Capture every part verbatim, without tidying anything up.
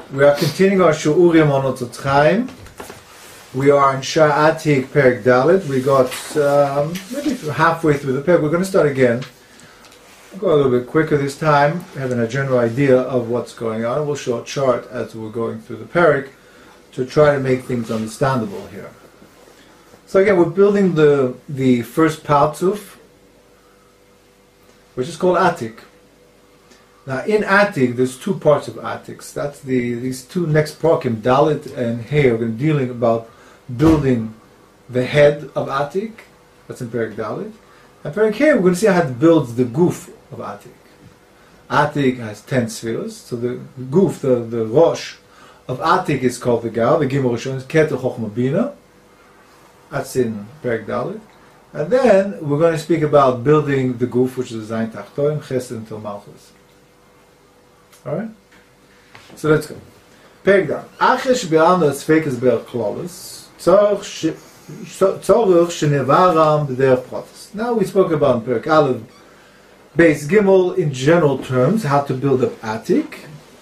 We are continuing our Shu'urim on Otzot Chaim. We are in Sha'ar Atik Perek Dalet. We got um, maybe halfway through the Perek. We're going to start again. We'll go a little bit quicker this time, having a general idea of what's going on. We'll show a chart as we're going through the Perek to try to make things understandable here. So again, we're building the the first Partzuf, which is called Atik. Now, in Atik, there's two parts of Atiks. That's the these two next parakim, Dalet and Hey, are going to dealing about building the head of Atik. That's in Perek Dalet. And Perek Hey, we're going to see how it builds the goof of Atik. Atik has ten spheres, so the goof, the, the Rosh of Atik is called the Gar. The Gimel Rishon is Keter Chochma Bina. That's in Perek Dalet. And then we're going to speak about building the goof, which is the Zayin Tachtoim, Chesed until Malchus. Alright? So let's go. Perek Dalet. Achesh be'alna sfekas be'er klolis, tzorch shenevaram b'derech pratis. Now we spoke about Perek Aleph, Beis Gimel in general terms, how to build up Atik.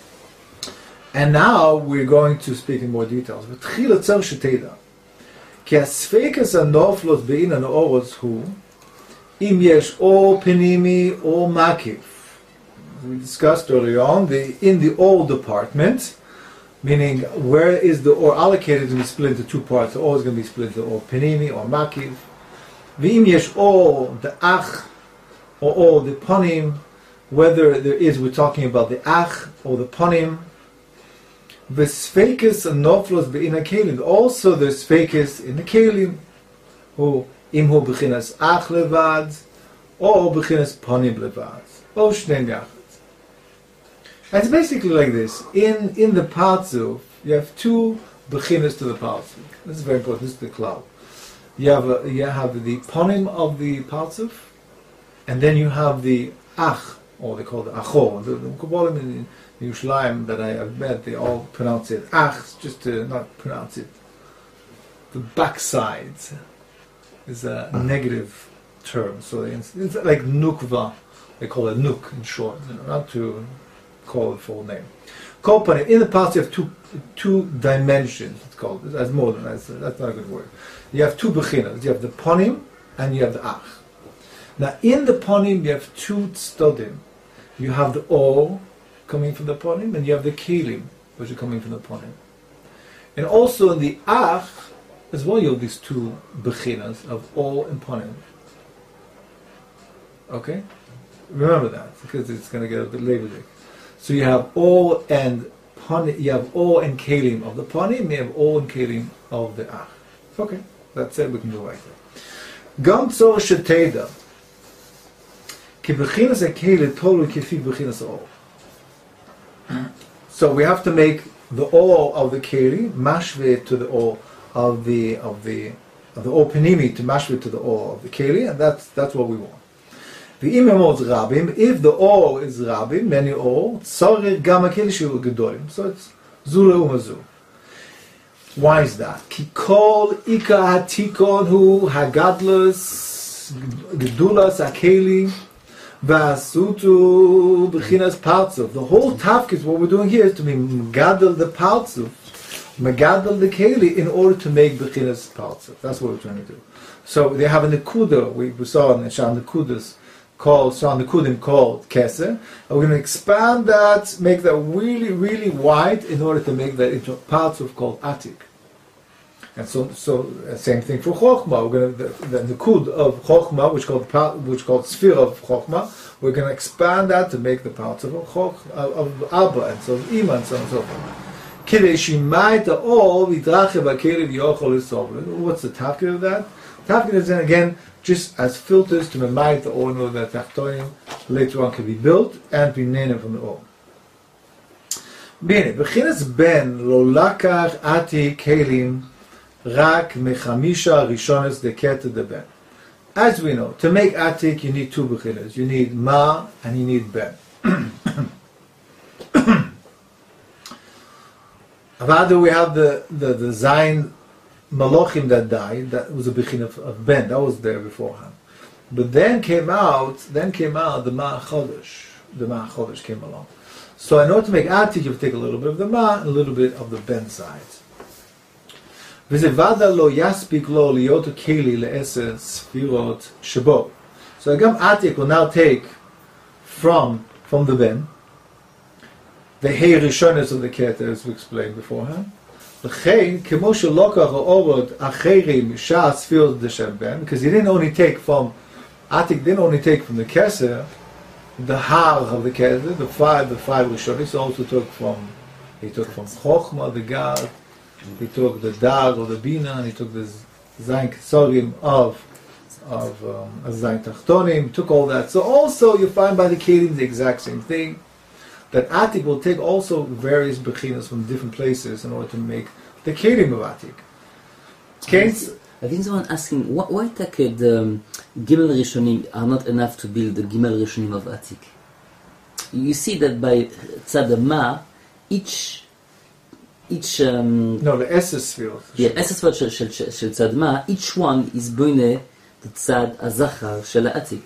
And now we're going to speak in more details. V'tchila tzorch sheteda. Ki asfekas anoflos be'in anoros hu, im yesh or penimi or makiv. We discussed earlier on, the in the old department, meaning where is the or allocated to be split into two parts. The or is going to be split into or penimi or makiv. V'im yesh or the ach or or the ponim, whether there is, we're talking about the ach or the ponim. V'sfekes and noflos be'ina kelim. Also there's sfekes in the kelim, who imhu b'chinas ach levad or b'chinas ponim levad or shneim yachad. And it's basically like this. In in the Partzuf, you have two bechinas to the Partzuf. This is very important. This is the cloud. You have a, you have the ponim of the Partzuf, and then you have the ach, or they call it achor. The, the Kabbalim in Yerushalayim that I have met, they all pronounce it ach, just to not pronounce it. The backside is a negative term, so it's, it's like nukva. They call it nuk in short, you know, not to call the full name. Kolpanim, in the past you have two two dimensions, it's called, as more than that's, that's not a good word. You have two bechinas, you have the ponim and you have the ach. Now in the ponim you have two tzodim. You have the or coming from the ponim and you have the kelim, which are coming from the ponim. And also in the ach, as well you have these two bechinas of or and ponim. Okay? Remember that, because it's going to get a bit labeled. So you have O and Ponim, you have O and Kelim of the Ponim, you have O and Kelim of the Ach. Okay, that's it, we can go right there. Gam tzor sheteda, ki bechinas ha-Kelim tolu kifi bechinas O. So we have to make the O of the Kelim mashve to the O of the of the of the O penimi to mashve to the O of the Kelim, and that's that's what we want. The imamot rabim, if the or is rabim, many or, tzorer gam hakeli shu gedolim. So it's zula umazu. Why is that? Ki kol ika hatikon hu hagadlus gedulas hakeli vasutu b'chinas partzuf. The whole tafkis, what we're doing here is to be megadol the partzuf, megadol the keli, in order to make b'chinas partzuf. That's what we're trying to do. So they have a nekuda, we, we saw in the Shan Nekudas, called Shan Nekudim called Keser. And we're going to expand that, make that really, really wide in order to make that into parts of called Atik. And so, so uh, same thing for Chochmah. We're going to the, the Nekud of Chochmah, which called which called sphere of Chochmah. We're going to expand that to make the parts of Choch of, of Abba and so of Ima and so on and so forth. What's the tafkid of that? Tafkid is then again just as filters to memite the ore, know that tachtoim later on can be built and be named from the ore. Bene, bechinas ben lo lakach ati kelim rak mechamisha rishones de kete de ben. As we know, to make atik you need two bechinas. You need ma and you need ben. Rather we have the the, the Zayin Malachim that died, that was a bechin of, of Ben, that was there beforehand. But then came out, then came out the Ma'achodesh. The Ma'achodesh came along. So in order to make atik, you have to take a little bit of the ma and a little bit of the ben sides. V'zevada lo yaspik lo liyotu keli le'eser sfirot shebo. So agam atik will now take from from the ben the hey rishonos of the keter, as we explained beforehand. L'chein kemo shelokach ha'orot acherim shah sfirot d'shem ben, because he didn't only take from atik didn't only take from the keser the har of the keser, the five the five rishonos. He also took from he took from chokhmah the gad. He took the dar or the bina, and he took the zayin kesorim of of um, zayin tachtonim. Took all that. So also you find by the kelim the exact same thing. That atik will take also various bechinas from different places in order to make the kelim of atik. Case, I think someone asking why, why take the um, gimel rishonim are not enough to build the gimel rishonim of atik. You see that by tzad ma, each each um, no the esses field. Yeah, esses field shel shel shel tzad ma. Each one is boine the tzad azachar shel atik.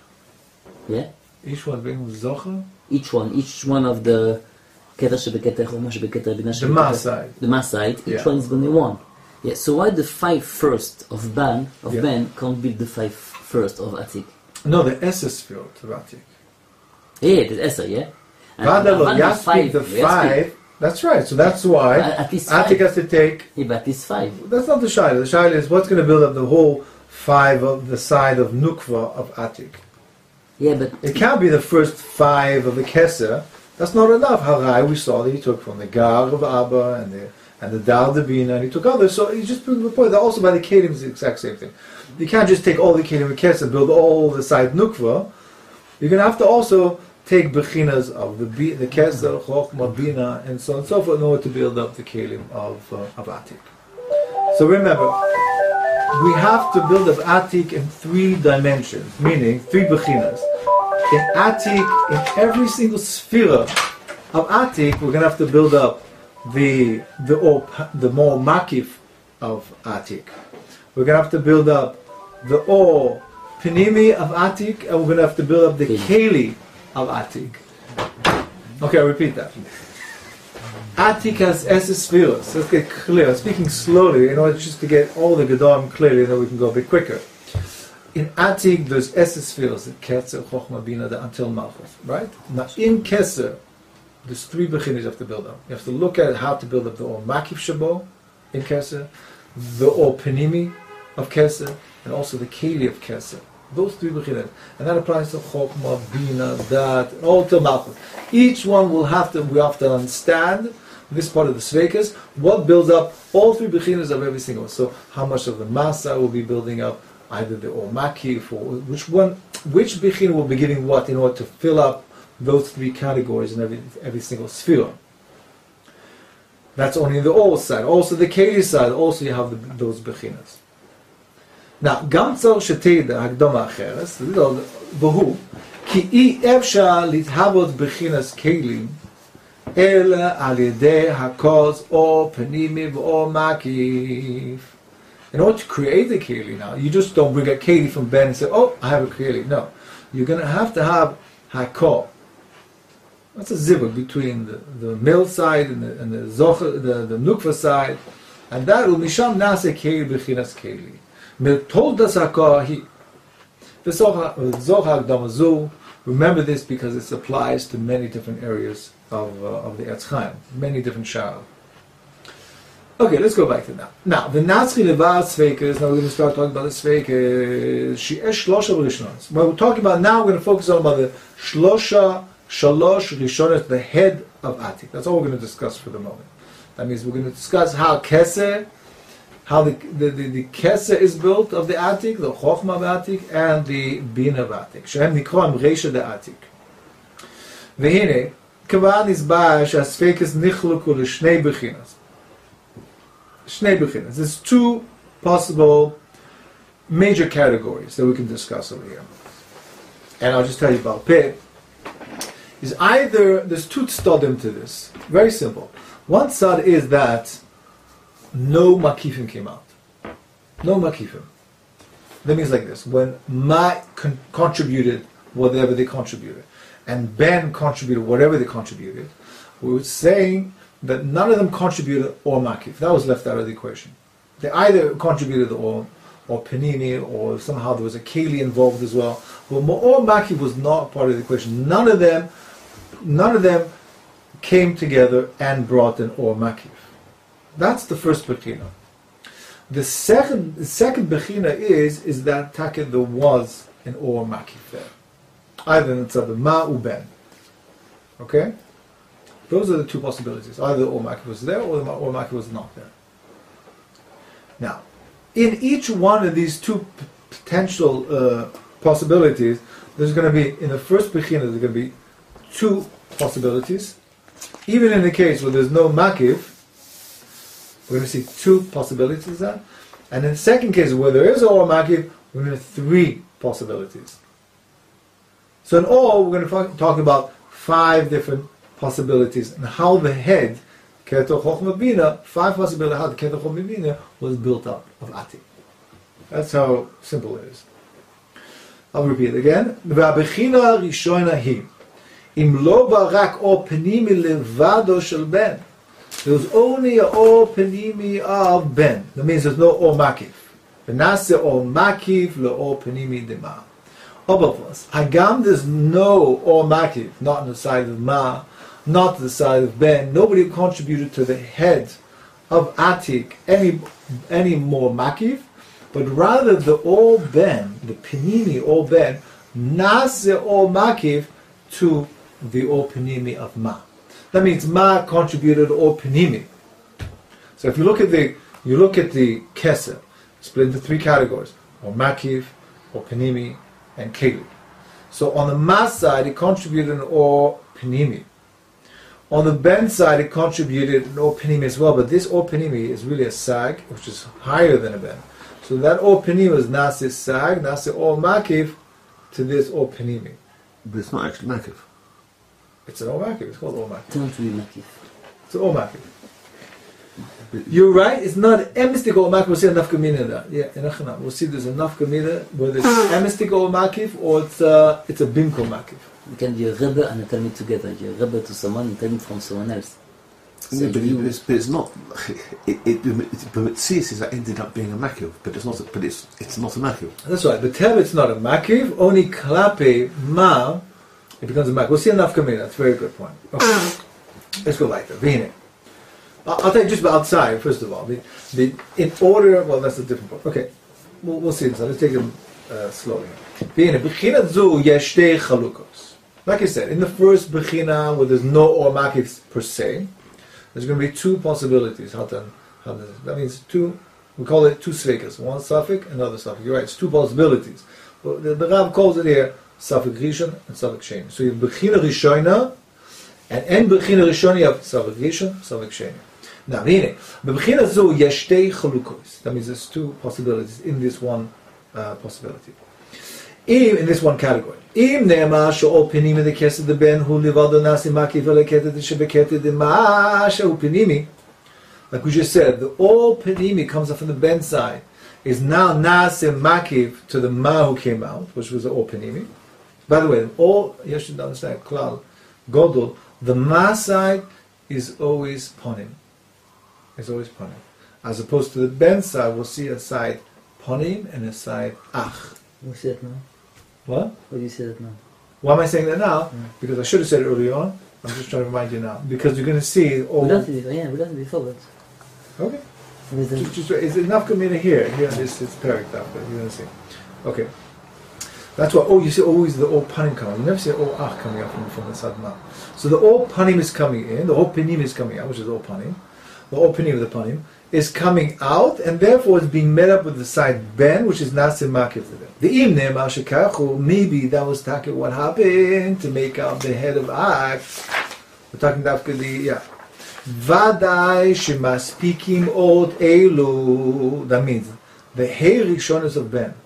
Yeah. Each one being zocher. Each one, each one of the keter shebeketer chokmah shebeketer bina shebeketer. The ma side. The ma side. Each Yeah. one is boine one. Yeah. So why the five first of ban of Yeah. ben can't build the five first of atik? No, the esses field of atik. Yeah, the esser. Yeah. And Rather, Avan lo is yaspik the yaspik. five. That's right. So that's why At- at least atik five. has to take. Yeah, but it's five. That's not the shaila. The shaila is what's going to build up the whole five of the side of nukva of atik. Yeah, but It can't be the first five of the keser. That's not enough. Harai, we saw that he took from the gar of Abba and the and the dar de bina, and he took others. So he's just proving the point that also by the kelim is the exact same thing. You can't just take all the kelim of keser and build all the side nukva. You're going to have to also take bechinas of the bi- the keser, chokhmah, bina, and so on and so forth in order to build up the kelim of uh, of atik. So remember, we have to build up atik in three dimensions, meaning three bechinas. In atik, in every single sphere of atik, we're going to have to build up the the or, the more makif of atik. We're going to have to build up the or pinimi of atik, and we're going to have to build up the keli of atik. Okay, I'll repeat that. Atik has esses spheres. Let's get clear. I'm speaking slowly in order just to get all the gedolim clearly, and then we can go a bit quicker. In Atik, there's esses spheres, the Ketzer, Chokhmah, Bina, the Antil Malchus, right? Now, in Keser, there's three beginners you have to build up. You have to look at how to build up the Or Makif Shabo in Keser, the Or Penimi of Keser, and also the Keli of Keser. Those three beginners. And that applies to Chokhmah, Bina, Dat, and all to Malchus. Each one will have to, we have to understand this part of the Sveikas, what builds up all three beginners of every single one. So, how much of the Masa will be building up, either the Or Makif, or which one, which bechin will be giving what in order to fill up those three categories in every every single sphere. That's only the Or side. Also the Keli side, also you have the, those bechinas. Now, Gam tzor sheteda hakdama acheres, v'hu, ki I efsha lithavot bechinas kelim, ela al yedei hakos Or Penimi v'Or Makif. In order to create the keli now, you just don't bring a keli from Ben and say, oh, I have a keli. No. You're going to have to have hakol. That's a zivug between the, the mil side and the, and the, zocher, the, the nukva side. And that will misham nase keli b'chinas keli. Mil toldas hakol hi. V'zochak damazu. Remember this because it applies to many different areas of, uh, of the Etz Chaim. Many different sha'al. Okay, let's go back to that. Now, the Natzchi Levar Sveikas, now we're going to start talking about the Sveikas, She'esh Shlosha Rishonos. What we're talking about now, we're going to focus on about the Shlosha Shalosh Rishonos, the head of Atik. That's all we're going to discuss for the moment. That means we're going to discuss how Keser, how the, the, the, the Keser is built of the Atik, the Chokhmah of Atik, and the Bina of Atik. Shehem Nikroam Reisha de Atik. Vehine, Kavan is Ba'a She'asveikas Nichluku L'shnei Bechinas. Shnei bechinas. There's two possible major categories that we can discuss over here. And I'll just tell you about Peh. Is either, there's two tzadim to this. Very simple. One tzad is that no makifim came out. No makifim. That means like this. When ma con- contributed whatever they contributed. and Ben contributed whatever they contributed, we were saying that none of them contributed or makif. That was left out of the equation. They either contributed or or panini, or somehow there was a keli involved as well. But or makif was not part of the equation. None of them, none of them came together and brought an or makif. That's the first bechina. The second, the second bechina is is that taka there was an or makif there, either in tzad ma or ben. Okay. Those are the two possibilities. Either the or makif was there, or the or makif was not there. Now, in each one of these two p- potential uh, possibilities, there's going to be, in the first bechina, there's going to be two possibilities. Even in the case where there's no makif, we're going to see two possibilities there. And in the second case, where there is or makif, we're going to have three possibilities. So in all, we're going to talk about five different possibilities and how the head, Keter Chochma Bina, five possibilities how the Keter Chochma Bina was built up of Atik. That's how simple it is. I'll repeat it again. V'abechina rishona hi im lo barak or penimi levado shel ben. There was only a or penimi of ben. That means there's no or makif. V'nase or makif lo or penimi de ma. Obavos. Hagam, there's no or makif, not on the side of ma, not the side of Ben. Nobody contributed to the head of Atik any any more makif, but rather the all Ben, the Penimi all Ben, nase all makif to the all Penimi of Ma. That means Ma contributed all Penimi. So if you look at the you look at the Keser, split into three categories: or makif, or Penimi, and Keli. So on the Ma side, it contributed an or Penimi. On the Ben side, it contributed an or Penimi as well, but this or Penimi is really a Sag, which is higher than a Ben. So that or Penimi is Nasi Sag, Nasi or Makif, to this or Penimi. But it's not actually Makif. It's an or Makif, it's called or Makif. It's not really makif. It's an or Makif. You're right, it's not emistic or Makif, we'll see a nafkamina there. Yeah, in we'll see there's a nafkamina, whether it's emistic or Makif, or it's a, it's a bimko Makif. You can be a rebbe and a talmid together. You're a rebbe to someone and talmid from someone else. So Yeah, but, you, but, it's, but it's not. It, it, it, but Tzias that ended up being a makil, but it's not. A, but it's it's not a makil. That's right. The Tev, it's not a Makiv, only Klape Ma, it becomes a Makiv. We'll see enough come in. That's a very good point. Okay. Let's go back there. Vihine. I'll, I'll tell you just about outside, first of all. The, the, in order, well, that's a different point. Okay. We'll, we'll see this. Let's take them uh, slowly. Vihine. B'china zu yeshtei chalukos. Like I said, in the first Bechina, where there's no or Makif per se, there's going to be two possibilities. How to, how to, that means two, we call it two sveikas. One suffix, another suffix. You're right, it's two possibilities. But the, the Rav calls it here suffix rishon and suffix sheni. So you have Bechina Rishona, and in Bechina Rishona you have suffix rishon, suffix sheni. Now, here, Bechina zu yeshtei chalukos. That means there's two possibilities in this one uh, possibility. In this one category. Im ne'ema she'ol penimi the kesed the ben hu livado nasi makif v'leketet shebeketet the ma she'ol penimi. Like we just said, the all penimi comes up from the ben side, is now nasi makif to the ma who came out, which was the all penimi. By the way, all, you should understand, klal, godol, the ma side is always ponim. It's always ponim. As opposed to the ben side, we'll see a side ponim and a side ach. you say it now. What? Why do you say that now? Why am I saying that now? Yeah. Because I should have said it earlier on. I'm just trying to remind you now. Because you're going to see all... We learned it before, yeah, we learned it before, but... Okay. With the- Just, just, it's enough community here. Here in this, it's paragraph, but you're going to see. Okay. That's why, oh, you see always the all panim coming. You never see all ach coming out from, from the sadma. So the all panim is coming in, the all panim is coming out, which is all panim. The all panim of the panim is coming out, and therefore it's being met up with the side ben, which is nasim makif to them. The im ne'emar shekachu, maybe that was talking what happened to make out the head of Ak. We're talking about the, yeah. Vadai shemaspikim od elu. That means the hey rishonos of ben.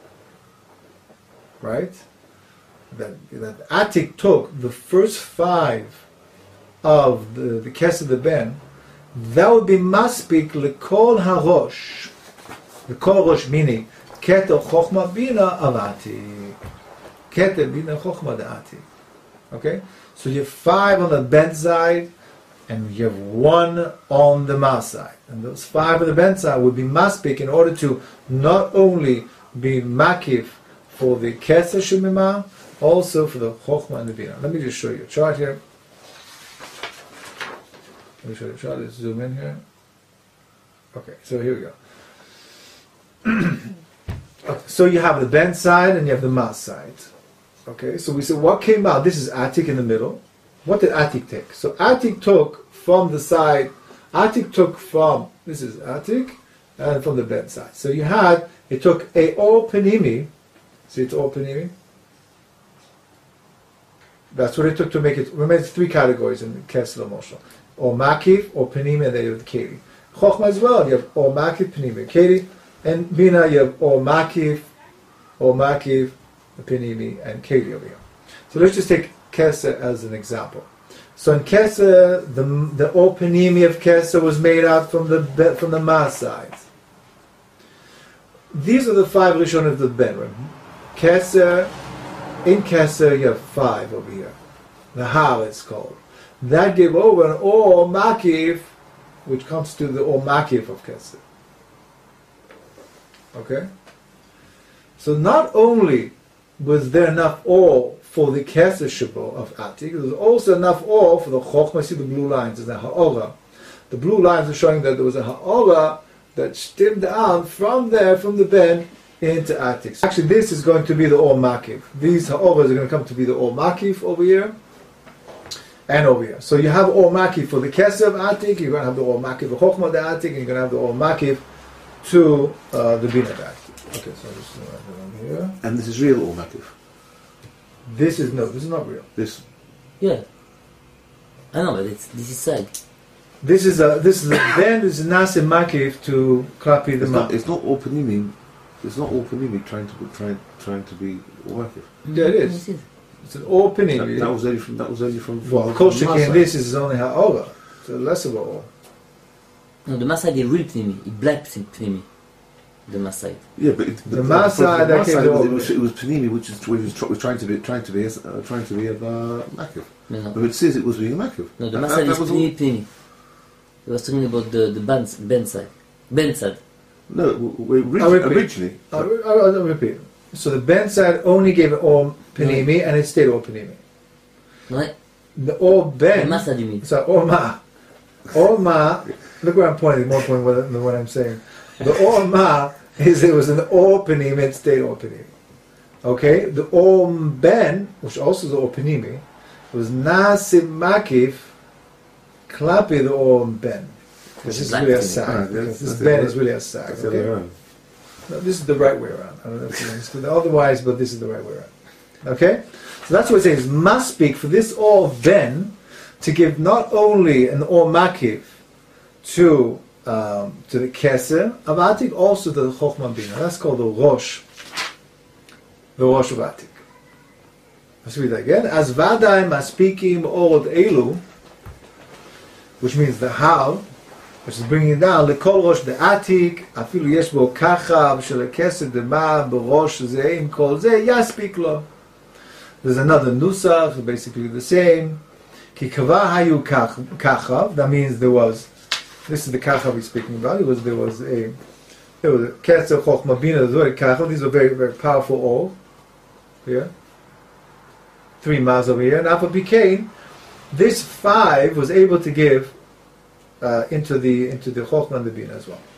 Right? That, that Atik took the first five of the, the Kes of the Ben, that would be maspik lekol harosh. Lekol rosh meaning keter chokhma bina avati. Keter bina chokhma da'ati. Okay? So you have five on the ben side, and you have one on the ma side. And those five on the ben side would be maspik in order to not only be makif for the keser shemima, also for the chokhmah and the bina. Let me just show you a chart here. Let me show you a chart. Let's zoom in here. Okay, so here we go. Okay, so you have the ben side and you have the ma side. Okay, so we said what came out? This is Atik in the middle. What did Atik take? So Atik took from the side, Atik took from, this is Atik, and from the ben side. So you had, it took a or panimi, see it's or panimi? That's what it took to make it, remember it's three categories in Kesel Moshe. Or Makif, or panimi, and then you have Keri. Chokhmah as well, you have or Makif, panimi, Keri, and Bina you have or Makif, or Makif, panimi, and Keri over here. So let's just take Keser as an example. So in Keser, the the or panimi of Keser was made out from the from the ma side. These are the five Rishon of the Ben. Keser, in Keser you have five over here. The Har it's called. That gave over an or makif, which constitutes the or makif of Keser. Okay? So not only was there enough or for the Keser Shabo of Atik, there was also enough or for the Chokhmah. See the blue lines, is the Ha'ora. The blue lines are showing that there was a Ha'ora that stemmed out from there, from the Ben, into Atik. So actually this is going to be the or makif. These Ha'oras are going to come to be the or makif over here, and over here. So you have or makif for the Keser of Atik, you're going to have the or makif of Chokhmah of the Atik, and you're going to have the or makif to uh, the Bina of Atik. Okay, so this is right here. And this is real or makif? This is, no, this is not real. This? Yeah. I know, but it's, this is side. This is a, this is a, then this is nase makif to klapi the It's ma. not, it's not all panimi, it's not all panimi trying to be, trying, trying to be makif. Yeah, it is. This is. It's an opening. That, that was only from, that was only from, from Well, from Kol Shekhin, Masa. this is only ha'ora. So less of a or. No, the Masai is real Pnimi. It black Pnimi. The Masai. Yeah, but it, The but Masa from that Masa, came it, to was, over. it was it was panimi, which is which was, tr- was trying to be trying to be uh, trying to be a uh, makif. No, no. But it says it was being a makif. No, the And Masai that- is that was all- Pnimi Pnimi. He was talking about the, the Ben, ben side. Ben side. No, w- w- orig- I'll repeat. originally. I'll, I'll, I'll repeat. So the Ben side only gave it or panimi, and it stayed or panimi. Right? The or The Ben. Masai, you mean? So or ma. Or ma. Look where I'm pointing. More pointing than what I'm saying. The or ma is it was an or panimi and stayed or panimi. Okay. The or Ben, which also is or panimi, was nasim makif klapi the or Ben. This is Black really a Pnimi. sag. Ah, because that's- this that's Ben the- is really a sag. That's the other Okay? way around. No, this is the right way around. I don't know if you understood that otherwise, but this is the right way around. Okay? So that's what it says. Must speak for this or Ben to give not only an or makif to um, to the Keser of Atik, also to the Chokhmah Bina. That's called the Rosh. The Rosh of Atik. Let's read that again. As Vadai Maspikim Orod Elu, which means the how, which is bringing it down, Lekol Rosh the Atik, Afilu Yesh Bo Kachav, Shel Keser Dema, B'Rosh Ze, Im Kol Ze, Yaspik Lo. There's another Nusach, basically the same. Ki Kava Hayu Kachav, that means there was, this is the Kachav he's speaking about, it was, there was a, there was a Keser Chokhmah Bina, there's very Kachav, these are very, very powerful all. Here. Three Maz over here, and Alpha became, this five was able to give Uh, into the into the Chokhmah and the Bina as well.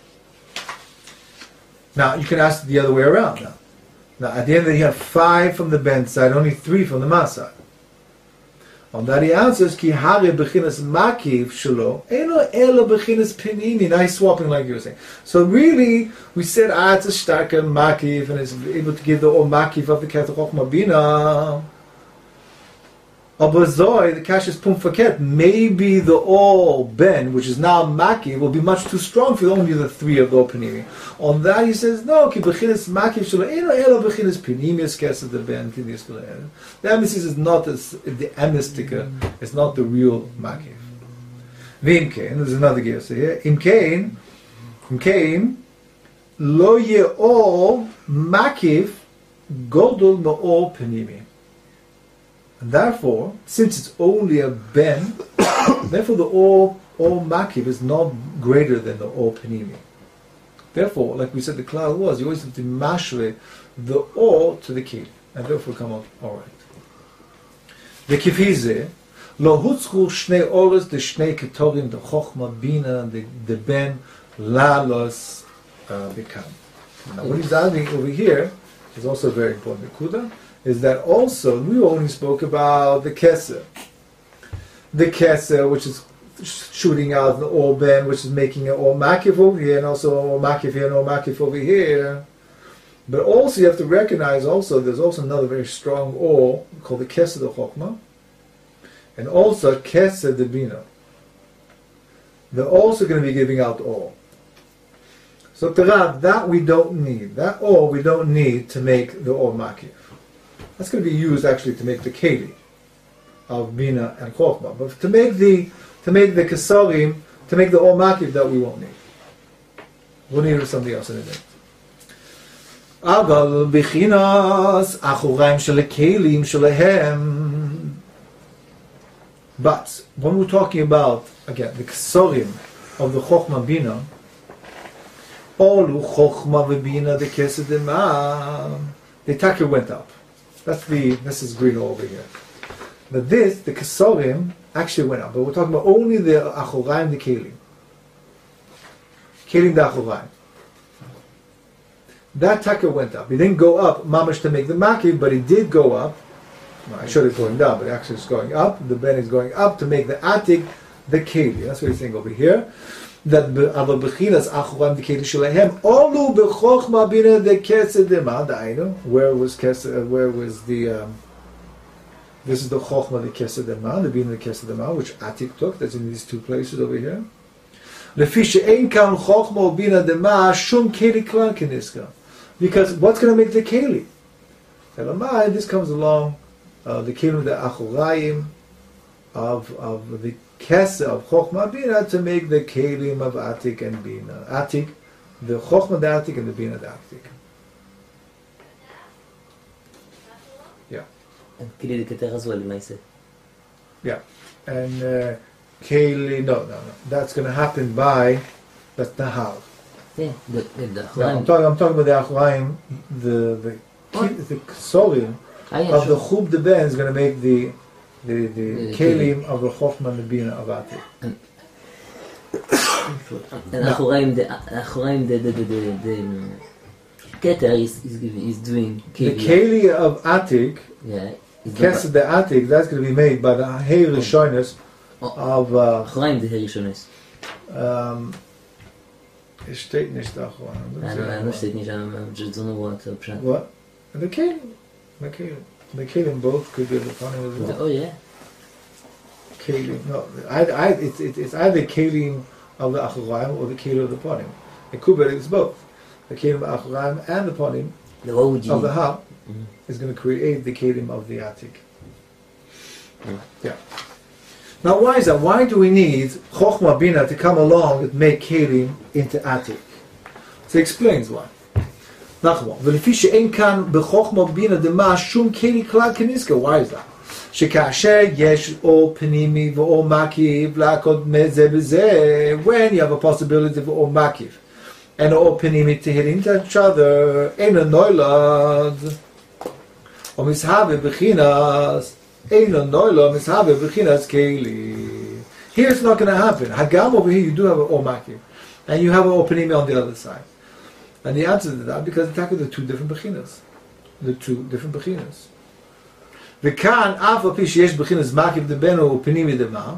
Now you can ask the other way around. Now, now at the end of the day, you have five from the Ben side, only three from the Ma side. On that he answers, Ki hare bechinas makiv shelo eno elo bechinas pinini. Nice swapping, like you were saying. So really, we said ah, it's a starker makiv and it's able to give the or makiv of the Keter Chokhmah Bina. Abazoi, the cash is pumfaket. Maybe the all Ben, which is now Maki, will be much too strong for only the three of the Panimi. On that he says, no, ki bechinas Maki shelo eno elo bechinas Panimi es of the Ben. The emphasis is not as, the emistika, it's not the real Maki. V'imkein, there's another gear here. Imkein, imkein, lo ye'ol makif godol ma'ol Panimi. And therefore, since it's only a ben, therefore the all all makiv is not greater than the all panimi. Therefore, like we said, the cloud was, you always have to mashre the all to the key, and therefore come out all right. The kifize, lo hutzchu shnei oros, the shnei ketorim, the chochma, bina, the, the ben, lalos, uh, become. Now what he's adding over here is also very important. The kuda is that also, we only spoke about the keser. The keser, which is shooting out the all ben, which is making it all makif over here, and also all makif here and all makif over here. But also you have to recognize also there's also another very strong all called the keser de chokmah, and also keser de bina. They're also going to be giving out all. So Tarav, that we don't need. That all we don't need to make the all makif. That's going to be used actually to make the keli of bina and chokmah. But to make the to make the kesarim, to make the all makif, that we won't need. We'll need something else in a minute. Aval bichinas achuraim shel kelim shelehem. But when we're talking about again the kesarim of the chokmah bina, all chokhmah v'bina the kesed dema, the taka went up. That's the this is green over here. But this the kesarim actually went up. But we're talking about only the achoraim, the kelim, kelim the achoraim. That taka went up. It didn't go up mamash to make the makiv, but it did go up. Well, I showed it going down, but actually it's going up. The ben is going up to make the atik the kelim. That's what he's saying over here. That aber bechinas achoraim the kelim shelehem olu bechokhma bina the kesed dema dainu. Where was kesed? Where was the? Um, this is the chokhma the kesed dema, the bina the kesed dema, which Atik took. That's in these two places over here. Lefi she'ein kan chokhma bina dema shum keli klan keniska. Because what's going to make the keli? Elamai, this comes along uh, the kelim the achoraim of of the Kesser of Chokhmah Bina to make the Kelim of Atik and Bina. Atik, the Chokhmah the Atik and the Bina the Atik. Yeah. And Keli the Keter as well, you say. Yeah. And uh, Keli, no, no, no. That's going to happen by, that's Nahal. Yeah, the, the, the no, I'm, talking, I'm talking about the Achraim, the, the, the Ksorim ah, yeah, of sure. the Chub the Ben is going to make the The, the, the kelim of the chokhmah and the bina of Atik. And Achoraim, the Achoraim, the the the the Keter is is giving is doing the keli of Atik. Yeah, Kesed the Atik. That's going to be made by the Hey Rishonis of Achoraim the Hey Rishonis. Um, es steht nicht da Achoraim. Nein, steht nicht. I just don't know what. What? The kelim, the kelim. The kelim both could be the panim as well. Oh yeah. Kelim, no, I, I, it's, it, it's either kelim of the achoraim or the kelim of the panim. It could be it's both. The kelim of achoraim and the panim the of the hab mm-hmm. is going to create the kelim of the atik. Mm. Yeah. Now, why is that? Why do we need chokhmah bina to come along and make kelim into atik? So he explains why. ולפי שאין כאן בחוכמה בינה דמה שום כלי כלל כניסקה. Why is that? שכאשר יש או פנימי ואו מקיף לעקוד מזה בזה, when you have a possibility for או מקיף and או פנימי to hit into each other, אין הנוילד או מסהבה בחינס, אין הנוילד מסהבה בחינס כלי. Here it's not going to happen. Hagam over here you do have an או מקיף and you have an או פנימי on the other side. And the answer to that, because it's the two different bechinas. The two different bechinas. וכאן, אף על פי שיש בחינס מקיף דבנו ופנימי דמה,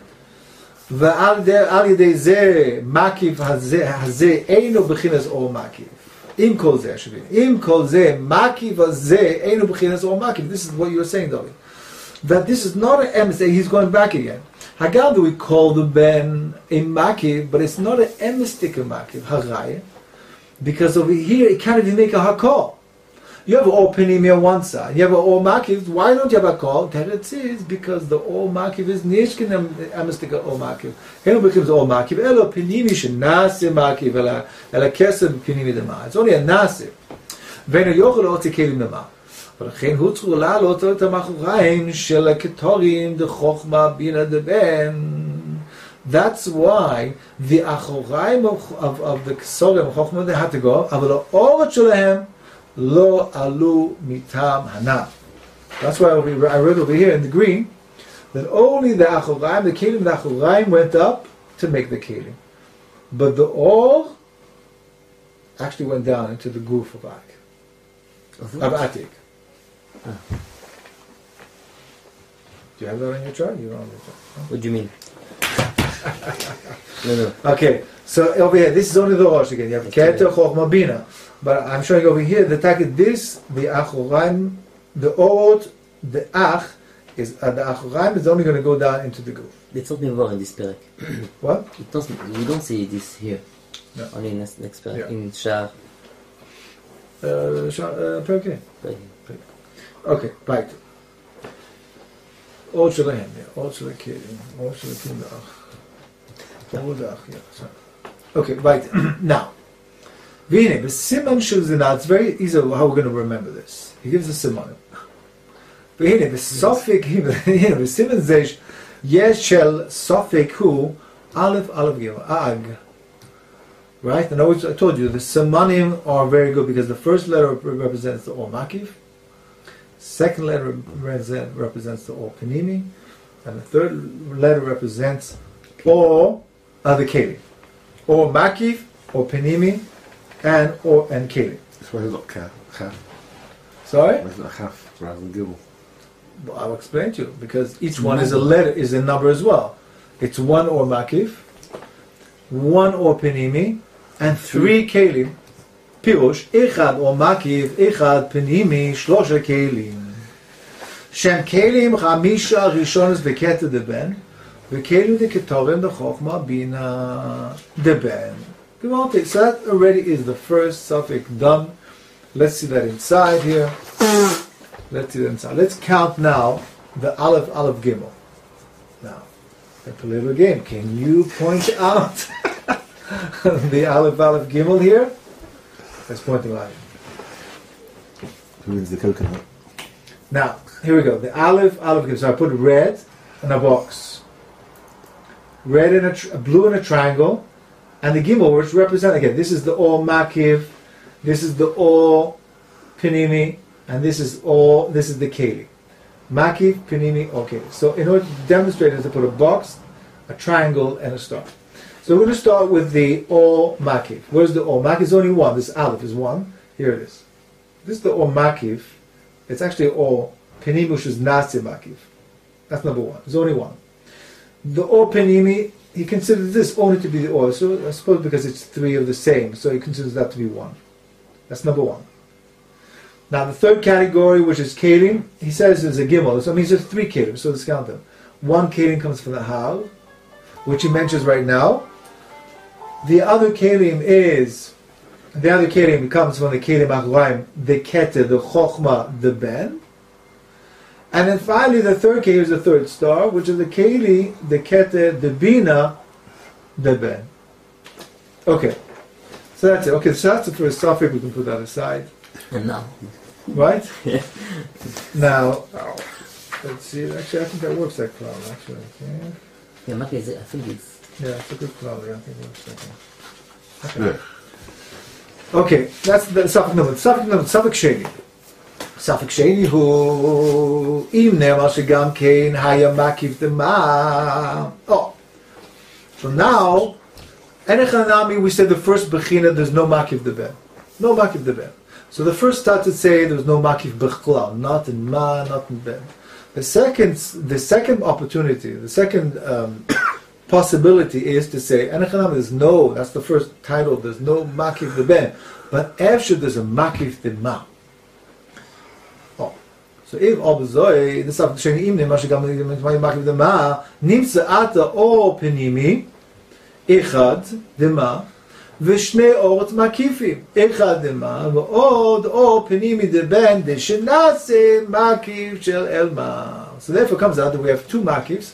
ועל ידי זה מקיף הזה אינו בחינס או מקיף. עם כל זה, שבין. עם כל זה, מקיף הזה אינו בחינס או מקיף. This is what you were saying, David. That this is not an emes, he's going back again. Hagam, we call the ben a makiv, but it's not an emistic makiv, haraya. Because over here, it can't even make a hakol. You have all penimi on one side. You have all makiv. Why don't you have a call? Teretz is because the all makiv is nishkin amistika all makiv. Elo becomes all makiv. Elo penimi shenase makiv. Ela ela kesed penimi dema. It's only a nase. Vena yochel oti kelim dema. ולכן הוא צריך לעלות את המאחוריים של הקטורים דחוכמה בינה דבן. That's why the אחוריים of, of, of the כסורים חוכמה they had to go, אבל האורות שלהם לא עלו מטעם הנ"ל. That's why I read over here in the green that only the אחוריים, the kelim, the אחוריים went up to make the kelim. But the or actually went down into the goof of Ak. Of, of Atik. Ah. Do you have that on your chart? You don't have your chart. No? What do you mean? no, no. Okay, so over here, this is only the Rosh again. You have Keter, Chochma, Bina. But I'm showing over here the target. This, the Achoraim, the Orot, the Ach, is uh, the Achoraim is only going to go down into the goof. It's not been in this perek. What? It doesn't. We don't see this here. No. Only in next next perek. Yeah. In Shar. Uh, Shar, uh, Perek. Okay, right. Or Shalahem, yeah. Or Shalakim, or Shalakim, the Ach. Or the Ach, yeah. Sorry. Okay, right. Now, Vine, the Simon Shuzina, it's very easy how we're going to remember this. He gives a Simon. Vine, the Sophic, the Simon Zesh, Yes Shel Sophic Hu, Aleph, Aleph Gil, Ag. Right? And I always I told you, the Simonim are very good because the first letter represents the Or Makif. Second letter represent, represents the Or Panimi, and the third letter represents Or uh, the Keli, Or Makif, Or Panimi, and Or and Keli. That's why he's got Kaf. Kaf. Sorry? Why is it not Kaf rather than Gimel? Well, I'll explain to you because each one is a letter, is a number as well. It's one Or Makif, one Or Panimi, and three Keli. פירוש, אחד או מקיף, אחד פנימי, שלושה כלים. שהם כלים חמישה ראשונס בקטע דבן, וכלים דקטורים דחוכמה בינה דבן. So that already is the first suffix done. Let's see that inside here. Let's see that inside. Let's count now the Aleph, Aleph, Gimel. Now, that's a little game. Can you point out the Aleph, Aleph, Gimel here? That's pointing line. Who means the coconut? Now, here we go. The Aleph, Aleph, so I put red in a box. Red in a, tr- blue in a triangle. And the Gimel, which represent, again, this is the Or Makiv, this is the Or Pinimi, and this is Or, this is the Keli. Makiv, Pinimi, okay. So in order to demonstrate this, I put a box, a triangle, and a star. So we're going to start with the Or Makiv. Where's the Or? Makiv is only one. This Aleph is one. Here it is. This is the Or Makiv. It's actually Or Penimi, which is Nasi Makiv. That's number one. There's only one. The Or Penimi, he considers this only to be the Or. So I suppose because it's three of the same, so he considers that to be one. That's number one. Now the third category, which is Kelim, he says is a Gimel. So it means there's three Kelim, so let's count them. One Kelim comes from the Hal, which he mentions right now. The other kelim is, the other kelim comes from the kelim achraim, the kete, the chokhmah, the ben. And then finally the third kelim is the third star, which is the keli, the kete, the bina, the ben. Okay, so that's it. Okay, so that's the first suffix, we can put that aside. And now. Right? Now, let's see, actually I think that works, that cloud, actually. Yeah, Yeah, Maki, is it, I think it's... yeah it's a good cloud, I think it works. Okay. Yeah. Okay, that's the suffix number. Suffix number, suffix sheni. Suffix sheni hu im ne'amar shegam kein haya makiv dema. Oh, so now, enechanami, we said the first bechina, there's no makiv deben. No makiv deben. So the first start to say there's no makiv bechklal, not in ma, not in ben. The second, the second opportunity, the second um, possibility is to say, Enechanam, there's no, that's the first title, there's no Makiv the Ben, but after there's a Makiv the Ma. Oh. So if Obazoi, the Saf Sheni Imne, Mashigam Makiv the Ma, Nimsa Ata O Penimi, Echad the Ma, Vishne Orot Makifim, Echad the Ma, V'od O Penimi the Ben, the Shenase Makiv Shel Elma. So therefore comes out that we have two Makivs,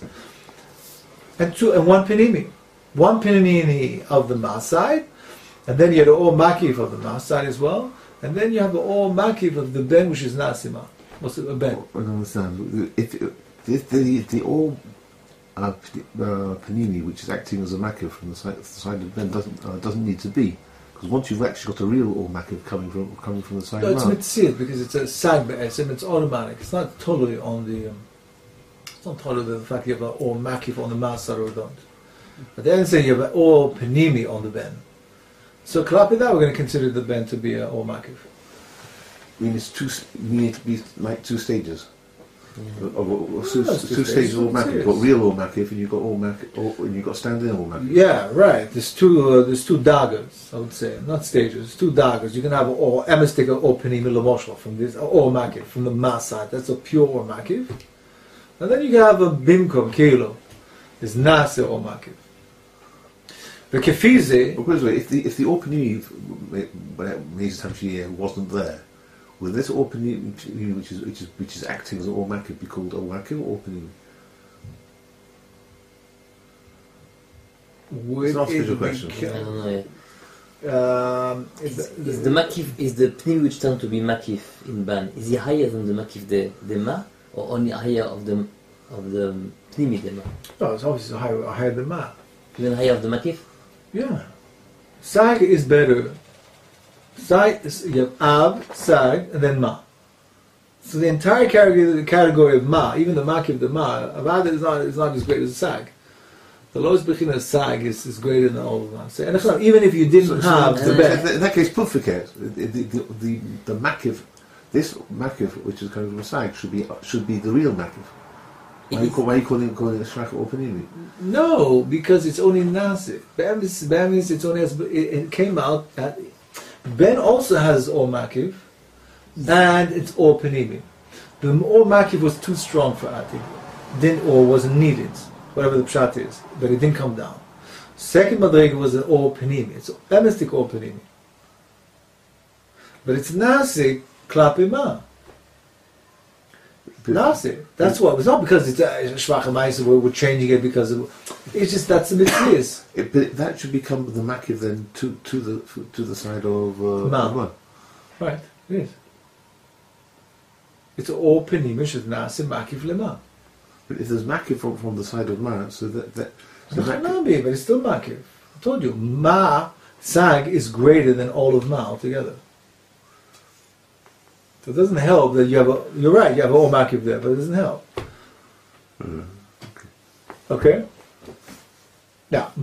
and two and one Penimi. One Penimi of the Ma side, and then you had all Makif of the Ma side as well, and then you have the all makif of the ben, which is nasima. What's it, a ben? I don't understand. If, if the, the all uh, p- uh, panini, which is acting as a makif from the side, the side of Ben, doesn't uh, doesn't need to be, because once you've actually got a real all makif coming from coming from the side No, of it's Mount. mitzvah because it's a sag be'esim. It's automatic. It's not totally on the. Um, it's not totally the fact you have an all makif on the masar or don't. But then say you have an all panimi on the ben. So klapi that we're going to consider the ben to be an all makif. I mean, it's two. s- You need to be like two stages. Yeah. Of, of, of, two, No, it's two two stages stages, of all it's makif. serious. You've got real all makif, and you've got all makif, all, and you've got stand-in all makif. Yeah, right. There's two. Uh, there's two daggers. I would say not stages. There's two daggers. You can have all emistic or panimi lemoshel from this or makif from the mas side. That's a pure or makif. And then you can have a bimkom kilo. Is nase or makif. The kefize. But by the way, if the if the opening Moses Hamshir wasn't there, will this opening which is which is which is acting as an all makif be called all makif or opening? Would not a it visual be question. ca- I don't know. Yeah. Um, Is, is, is the makif, is the pni which turned to be makif in ban, is he higher than the makif de, de ma, or only higher of the of the pnimi de ma? no, it's obviously higher, higher than ma. Even higher of the makif? Yeah, sag is better. Sag is you have ab, sag, and then ma. So the entire category, the category of ma, even the makif the ma, avad is not is not as great as sag. The lowest bechina sag is, is greater than all of them. So, and it's not- even if you didn't So- so have in the that- best, in that case, Pufiket, the the the, the, the makif, this makif which is coming from a sag should be should be the real makif. Why are you, call, why are you calling it calling it shraka or panini? no, because it's only nasif. Ben is Ben is it's only as it, it came out at Ben also has all makif, and it's all panimi. The all makif was too strong for Atik, didn't or wasn't needed, whatever the pshat is, but it didn't come down. Second madrega was an all panimi. It's emistic all panimi, but it's nasik klapima. Nasik. That's what. It's not because it's a shvach we're, we're changing it because of, it's just that's the mitzvahs. It, but that should become the makif then to to the to the side of uh, Ma. of Ma. Right. It is. It's all panimi should nasik makif lema. But if there's makif from, from the side of Ma, so that that so No, makif, no, but it's still makif. I told you, ma sag is greater than all of ma altogether. So it doesn't help that you have a. You're right, you have all makif there, but it doesn't help. uh, Okay. Now,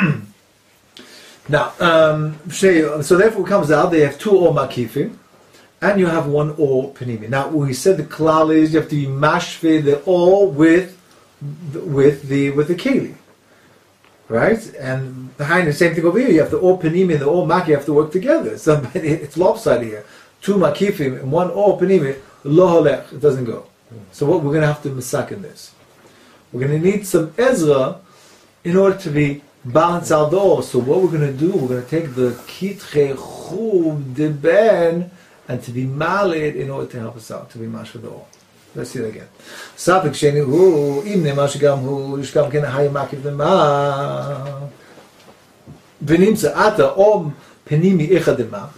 now, um, so so therefore it comes out they have two all makifim, and you have one all panimi. Now we said the klal is you have to be mashve the all with with the with the keli, right? And behind the same thing over here, you have the all panimi and the all maki have to work together. So it's lopsided here. Two makifim and one all panimi, lo holech, it doesn't go. So what we're going to have to misak in this. We're going to need some Ezra in order to be balanced out the all. So what we're going to do, we're going to take the kitche chub de ben and to be malid in order to help us out, to be mash for the all. Let's see it again. Safik sheni hu im ne mash gam hu yishkam ken hay makif de ma v'nimtza ata om penimi echad de ma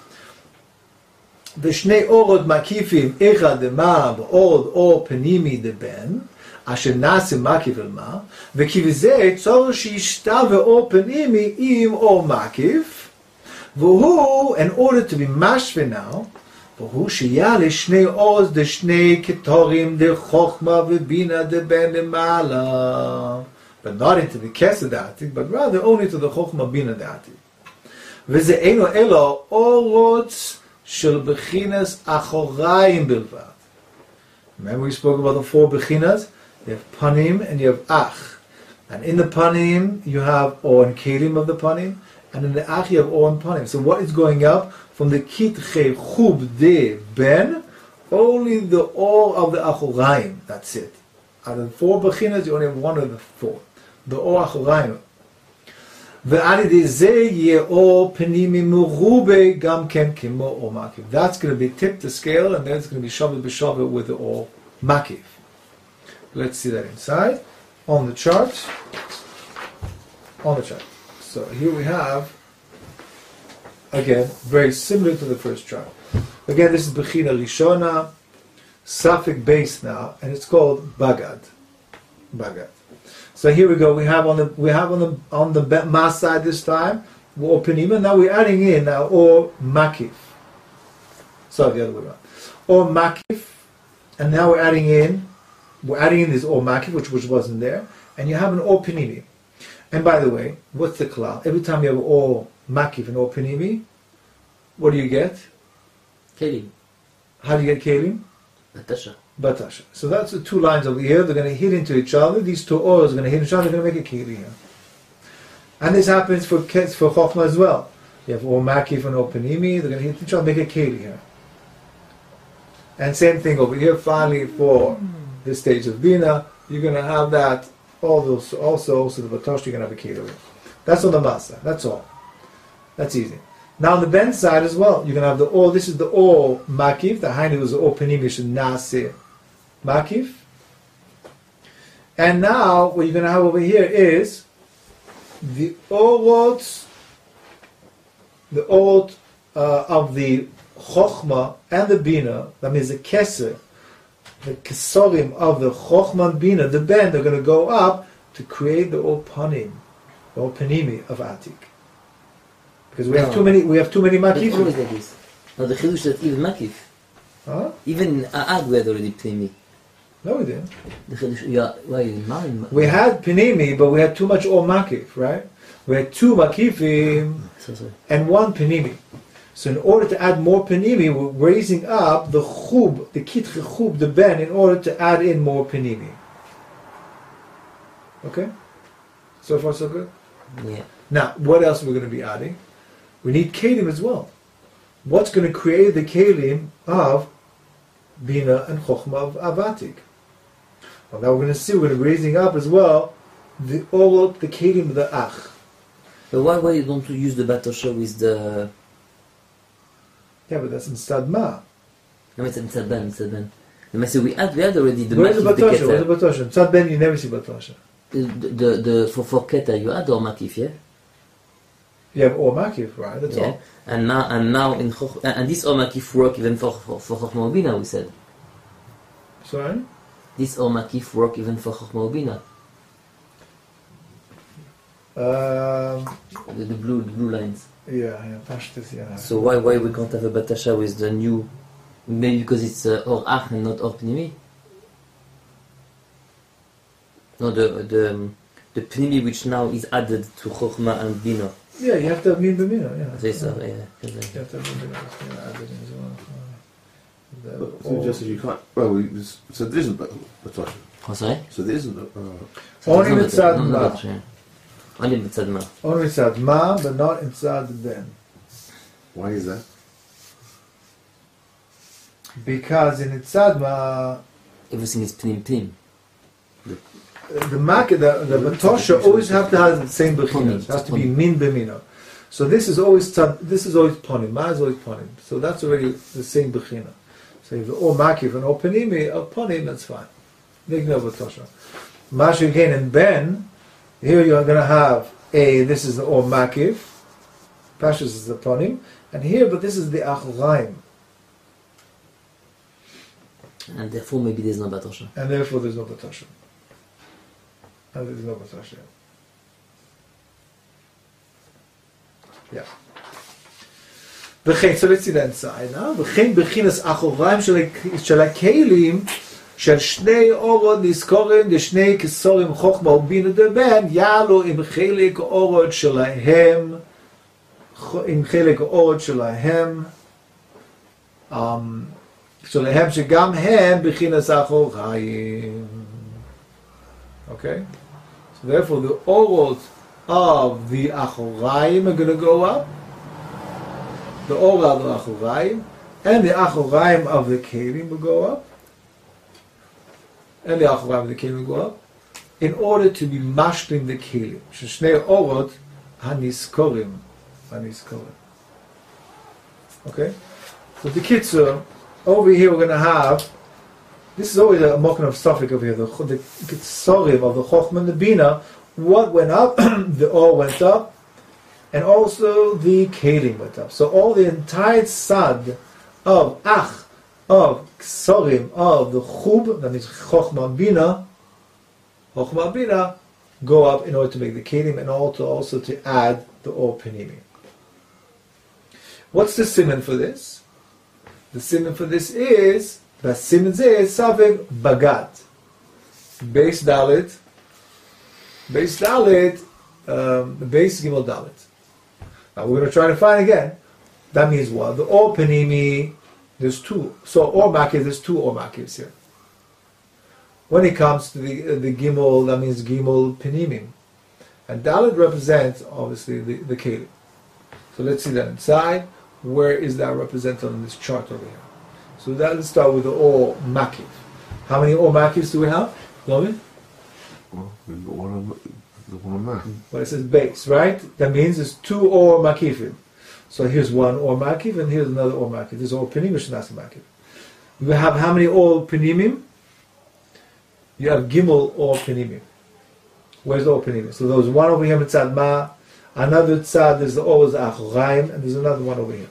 ושני אורות מקיפים אחד דמה ועוד אור פנימי דבן אשר נעשה מקיף אל מה וכי בזה צורך שישתווה אור פנימי עם אור מקיף והוא in order to be משווה now והוא שיעלה שני אור דשני כתורים דחוכמה ובינה דבן למעלה but not into the kesed דעתיק but rather only to the חוכמה בינה דעתיק וזה אינו אלא אורות Shel bechinas achorayim bilvad. Remember we spoke about the four bechinas? You have panim and you have ach. And in the panim you have or and kelim of the panim, and in the ach you have or and panim. So what is going up from the kitche chub de ben? Only the or of the achorayim. That's it. Out of the four bechinas you only have one of the four. The or achorayim. That's going to be tipped to scale, and then it's going to be shaved b'shaved with the all makif. Let's see that inside on the chart. On the chart. So here we have again, very similar to the first tribe. Again, this is Bechina Rishona, Safek base now, and it's called Bagad. Bagad. So here we go. We have on the we have on the on the mas side this time, or Penima. Now we're adding in now or Makif. Sorry, the other way around. Or Makif, and now we're adding in. We're adding in this or Makif, which which wasn't there, and you have an or Penimi. And by the way, what's the klal? Every time you have or Makif and or Penimi, what do you get? Kelim. How do you get Kelim? Batasha. Batasha. So that's the two lines over here. They're going to hit into each other. These two oils are going to hit each other. They're going to make a Keli here. And this happens for for Chokhmah as well. You have or Makif and or Penimi. They're going to hit each other, make a Keli here. And same thing over here. Finally, for this stage of Bina, you're going to have that. All those also, also the Batosh, you're going to have a Keli here. That's on the Masa. That's all. That's easy. Now on the Ben side as well, you're going to have the or. This is the or Makif. The Hainu was the or Penimi Nasir Makif. And now what you're going to have over here is the orot, the orot uh, of the Chokhmah and the Bina. That means the Keser, the Kesorim of the Chokhmah and Bina, the Ben, they're going to go up to create the or Panim, the or Penimi of Atik. Because we No. have too many, we have too many But always Makif. like this. Now the Chidush that even Makif, Huh? even in Aad we had already Pnimi. No, we didn't. The Chidush, yeah, why in Marin? We had Penimi, but we had too much or Makif, right? We had two Makifim So sorry. and one Penimi. So in order to add more Penimi, we're raising up the Chub, the Kitche Chub, the Ben, in order to add in more Penimi. Okay? So far so good? Yeah. Now, what else are we going to be adding? We need Kalim as well. What's going to create the Kalim of Bina and Chokhmah of Avatik? Well, now we're going to see, we're going to be raising up as well the all the Kalim of the Ach. But why why don't you use the Batasha with the... Yeah, but that's in Sadma. No, it's in Tzadban, in Tzadban. Let me say, we had, we had already the Where's the Makif, the Batasha? Where's the Keter. Batasha? In Tzad Ben, you never see Batasha. The, the, the, for, for Keter, you had or Makif, yeah? You have Or Makif, right? That's Yeah. all. And now, and now in Chokh, and this or Makif work even for, for, for Chokhmah Bina, we said. Sorry? This or Makif work even for Chokhmah Bina. Um, The, the blue, the blue lines. yeah, yeah, Pashtus, yeah. So why why we can't have a Batasha with the new? Maybe because it's uh, Or Ach and not Or Pnimi? No, the the um, the Pnimi which now is added to Chokhmah and Bina. Yeah, you have to have Min B'Mina, yeah. This, yeah. uh, yeah. You have to have Min B'Mina, it's gonna add it in as well. Uh, But the- so just as you can't. Well, we, so there isn't Batasha. Oh, sorry? So there isn't. Uh, So Only it's not Mitzad the- no, Ma. no, that's right. Only Mitzad Ma. Only inside Ma, but not inside the Ben. why is that? Because in Itzad Ma, Everything is Pnim Pnim. the Mak, the, the Batosha always have to have the same Bechinas. It has to be Min B'Mina. So this is always tzad, this is always Ponim. Ma is always Ponim. So that's already the same Bechina. So if the or Makif and or Panimi, or Ponim, that's fine. Make no Batosha. Mash again in Ben, here you're going to have a, this is the or Makif, Pashas is the Ponim, and here, but this is the Achuraim, And therefore maybe there's no Batasha. and therefore there's no Batosha. And there's no Batosha. Yeah. וכן, so let's see that inside now. וכן בחינס אחוריים של, של הכלים, של שני אורות נזכורים, לשני כסורים חוכמה ובינה דבן, יעלו עם חלק אורות שלהם, עם חלק אורות שלהם, um, שלהם שגם הם בחינס אחוריים. Okay? So therefore the orot of the Achorayim are going to go up. The Ora of the Achorayim and the Achorayim of the Kelim will go up. And the Achorayim of the Kelim will go up. In order to be mashlim the Kelim. Shnei Orot Haniskorim. Haniskorim. Okay? So the Kitzur, over here we're going to have, this is always a mokin of Suffolk over here, the, the Kitzorim of the Chochmah and the Bina. What went up? The Or went up, and also the kelim went up. So all the entire tzad of ach, of ksorim, of the chub, that means chokhmah bina, chokhmah bina, go up in order to make the kelim and also also to add the or panimi. What's the siman for this? The siman for this is the siman zeh savig bagad. Base dalit, base dalit, um, base gimel dalit. Now we're going to try to find again. That means what? The or panimi, there's two. So or makif, there's two or makifs here. When it comes to the uh, the gimel, that means gimel panimim, and dalit represents obviously the the kelim. So let's see that inside. Where is that represented on this chart over here? So that, let's start with the or makif. How many or makifs do we have? Lomi? Well, we've got one on the one on that. Well, it says base, right? That means there's two or makifim. So here's one or makif, and here's another or makif. There's or panim, which is not makif. We have how many or panimim? You have gimel or panimim. Where's the or panimim? So there's one over here mitzad ma, another tzad, there's the or is achorayim, and there's another one over here.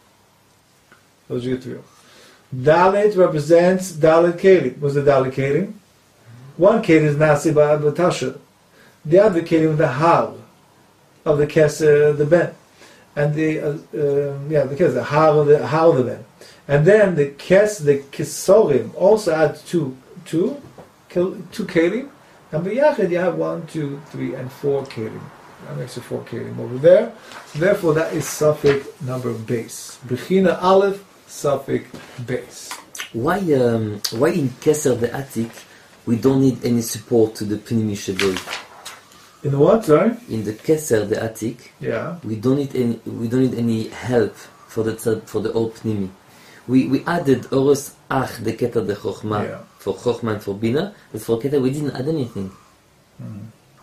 Those are your three. Dalet represents dalet kelim. What's the dalet kelim? One kelim is nasi b'tasha. The other kelim is the hal of the keser, the ben, and the uh, uh, yeah the keser, the hal of the hal of the ben, and then the kes, the kesorim also add two two two kelim, and b'yachid you have one, two, three, and four kelim. That makes it four kelim over there. Therefore, that is suffix number base. Bechina aleph. Suffix base. Why um, why in Keser the Atik we don't need any support to the Pnimi Shedoi? In the what, sorry? In the Keser the Atik, yeah, we don't need any we don't need any help for the for the old Pnimi. We we added Oros Ach the Keter the Chochma yeah. for Chochma and for Bina, but for Keter we didn't add anything. Mm.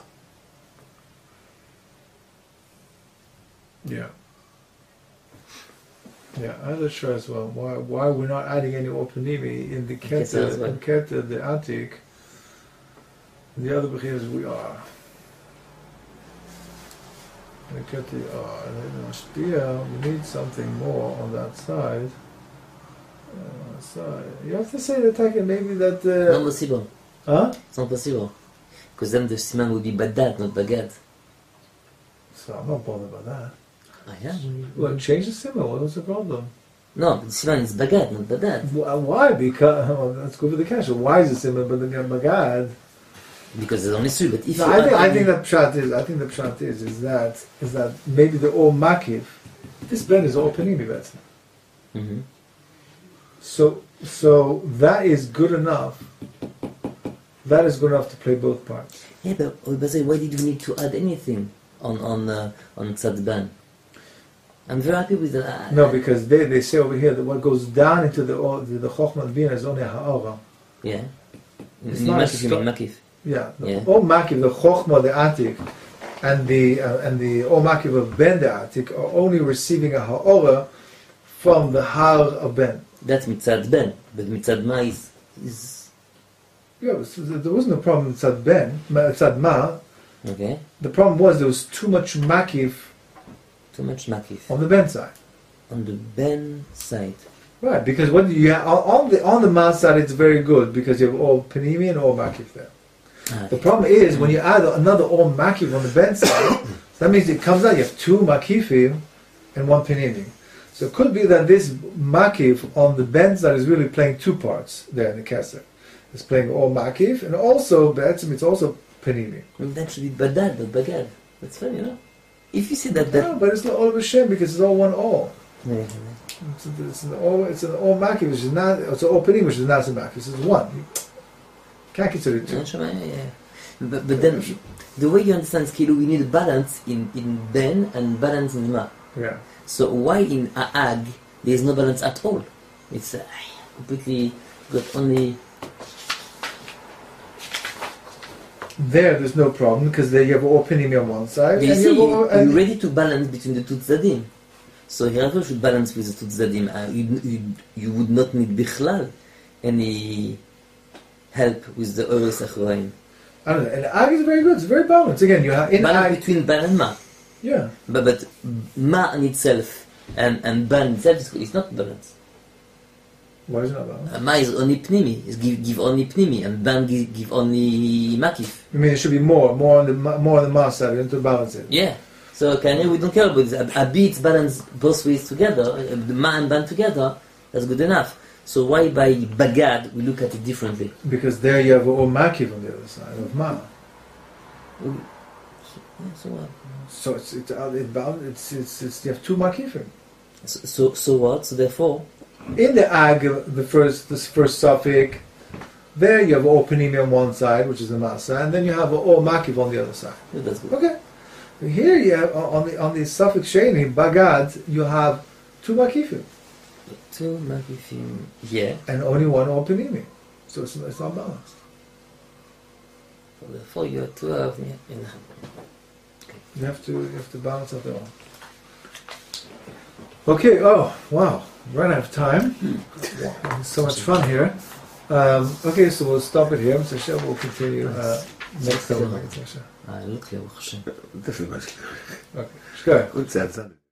Yeah. Yeah, I'm not sure as well why why we're not adding any openimi in the Keter, well. in Keter, the Atik. The other beginners we are. The Keter, oh, and then Mashpia, we need something more on that side. Uh, side. You have to say the Taka maybe that. Uh, Not possible. huh? It's not possible. Because then the Siman would be Badad, not Bagad. So I'm not bothered about that. Ah, yeah? Well, change the symbol. What was the problem? No, the Siman is Bagad, not Badad. Wh- Why? Because well, let's go for the cash. Why is the symbol but then Magad? Because there's only three, but if No, you I think add I any- think that pshat is I think the pshat is is that is that maybe the all makif. This ben is all panimi betzna. Mhm. So so that is good enough. That is good enough to play both parts. Yeah, but oh, but why did we need to add anything on on uh, on Tzad Ban? I'm very happy with that. No, because they, they say over here that what goes down into the the, the chokhmah bina is only ha'ara. Yeah. It's In not Makif, you sto- mean Makif. Yeah, the Yeah. all makif, the chokhmah, the atik, and the uh, and the all makif of ben the atik are only receiving a ha'ara from the har of ben. That's Mitzad Ben, but Mitzad Ma is is Yeah, so there wasn't a problem with tzad ben, ma- tzad ma. okay. The problem was there was too much makif Too much Makif on the ben side. on the Ben side. Right, because what you have on on the on the ma side, it's very good because you have all panimi and all makif there. Ah, The problem is when you add another all makif on the ben side, that means it comes out you have two makifim and one panimi. So it could be that this makif on the ben side is really playing two parts there in the keser. It's playing all makif and also be'etzim it's also panimi. well, that should be Badad, not Bagad. That's fine, you know. If you say that, that No, but it's not all of Hashem because it's all one all. yeah, yeah. It's, it's an all. It's an all makif, which is not. It's an all panimi, which is not a makif. It's one. You can't consider it two. Yeah, sure, yeah, yeah. But, but then the way you understand Skilu, we need a balance in, in Ben and balance in Ma. Yeah. So why in A'ag there is no balance at all? It's uh, completely got only. There, there's no problem because there you have all panimi on one side. You and see, you have all, you're and ready to balance between the two tzadim. So here also should balance with the two tzadim. Uh, you, you, you would not need bichlal any help with the Oros Achroim. I don't know. And Ag is very good. It's very balanced. Again, you have in Balance Ag. between Ben and Ma. Yeah. But, but ma in itself and, and ban itself is, is not balanced. Why is it not balanced? Uh, ma is only pnimi, is give, give only pnimi, and ban give, give only makif. I mean, it should be more, more on the ma- more on the ma side. We have to balance it. Yeah. So kind we don't care about this. A, a bit balanced both ways together, uh, the ma and ban together, that's good enough. So why by bagad we look at it differently? Because there you have or makiv on the other side of ma. Mm. So, so what? So it's it's uh, it bound. It's, it's it's you have two makifim. So, so so what? So therefore, In the ag, the first this first suffix, there you have o panimi on one side, which is the masa, and then you have o makiv on the other side. yeah, that's good. Okay. Here you have on the on the suffix sheni bagad, you have two makifim Two makifim, yeah. and only one o panimi, so it's, it's not balanced. So therefore, you have two of me in. You have to you have to balance out the one. Okay. Oh wow, run out of time. Wow, so much fun here. Um, okay, so we'll stop it here. Mister Shel will continue uh, next time. אה, לא תהיה, הוא חושב. Definitely. Okay, good. Good sound.